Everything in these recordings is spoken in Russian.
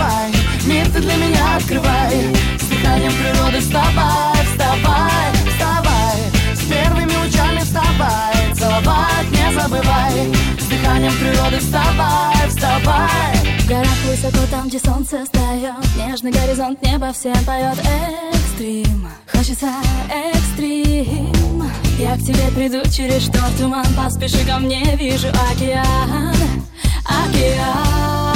вставай, мир ты для меня открывай. С дыханием природы вставай, вставай, вставай. С первыми лучами вставай, целовать не забывай. С дыханием природы вставай, вставай. В горах высоко, там, где солнце встает, нежный горизонт, небо всем поет. Экстрим, хочется экстрим. Я к тебе приду через шторм, туман, поспеши ко мне, вижу океан, океан.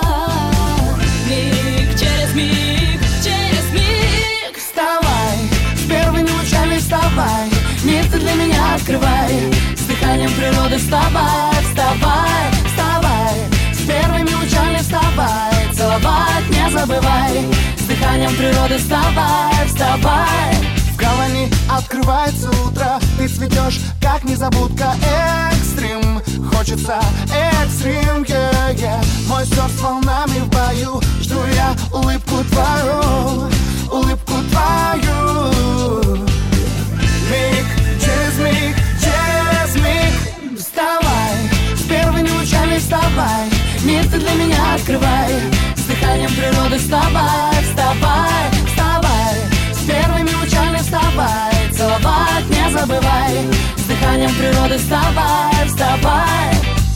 Миг через миг, через миг. Вставай, с первыми лучами вставай, мир ты для меня открывай. С дыханием природы вставай, вставай, вставай. С первыми лучами вставай, целовать не забывай. С дыханием природы вставай, вставай. В гавани открывается утро, ты цветешь, как незабудка. Экстрим, хочется экстрим, Мой сердце волнами в бою, жду я улыбку твою, улыбку твою. Миг через миг, через миг. Вставай, с первыми лучами вставай, мир ты для меня открывай. С дыханием природы вставай, вставай, вставай. С первыми лучами вставай, целовать не забывай. С дыханием природы вставай, вставай.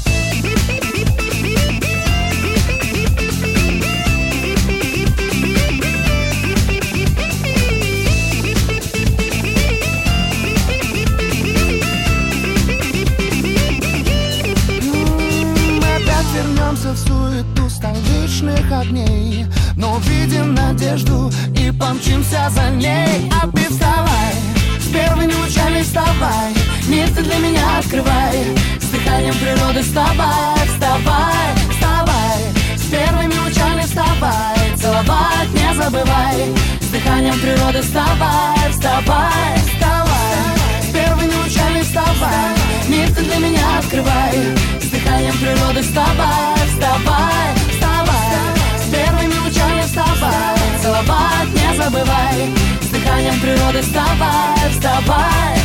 Вернемся в суету столичных огней, но увидим надежду и помчимся за ней. А ты вставай, с первыми лучами вставай, мир ты для меня открывай. С дыханием природы вставай, вставай, вставай. С первыми лучами вставай, целовать не забывай. С дыханием природы вставай, вставай, вставай. С первыми лучами вставай, мир ты для меня открывай. С дыханием природы вставай, вставай, вставай. С первыми лучами вставай, целовать не забывай. С дыханием природы вставай, вставай.